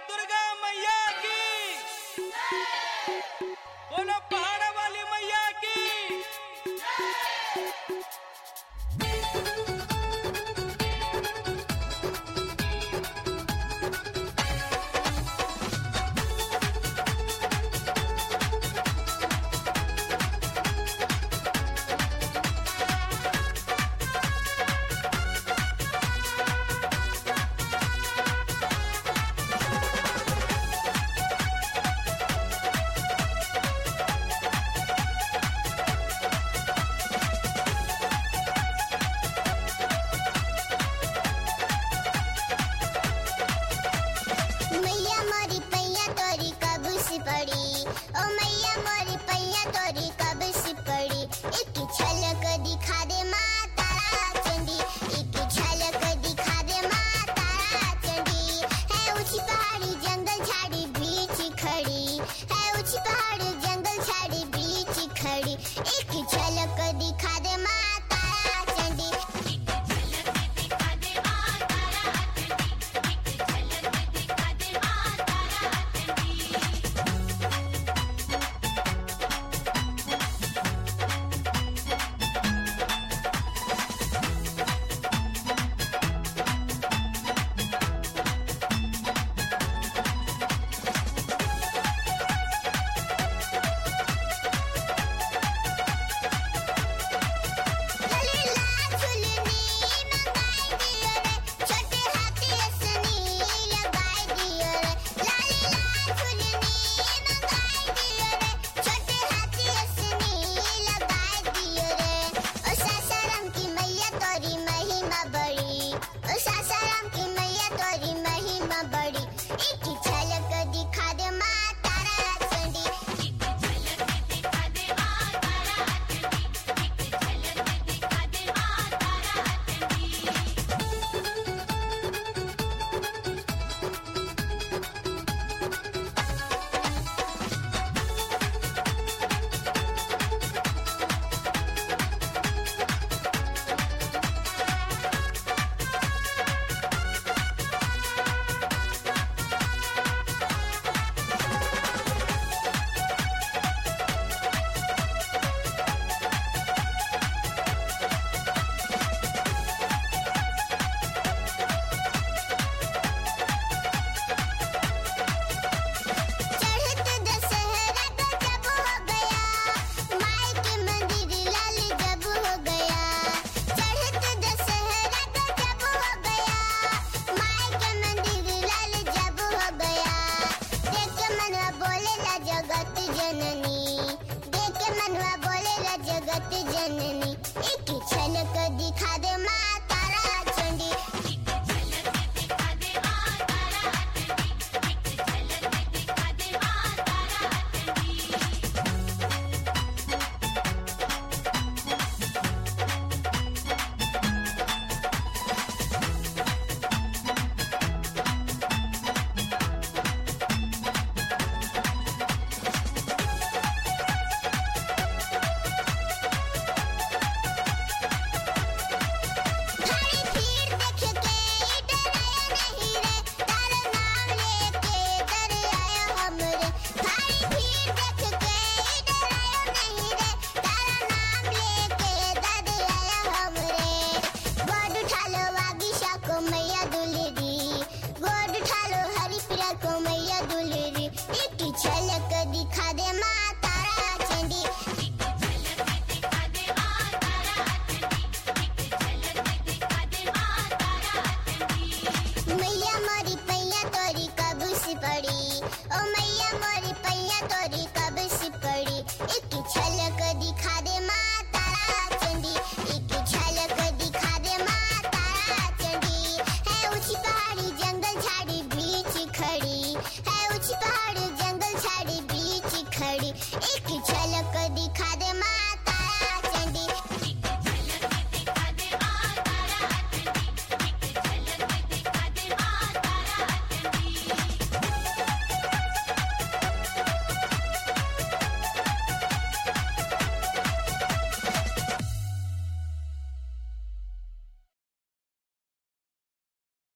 दुर्गा मैया की, बोलो पहाड़ वाली मैया की। ओ मैया मोरी पैया तोरी कब से पड़ी, एक झलक दिखा दे माँ तारा चंडी, एक झलक दिखा दे माँ तारा चंडी। है ऊंची पहाड़ी जंगल झाड़ी बीच खड़ी, है ऊंची पहाड़ी जंगल झाड़ी बीच खड़ी, एक झलक दिखा दे माँ तारा चंडी। तोरी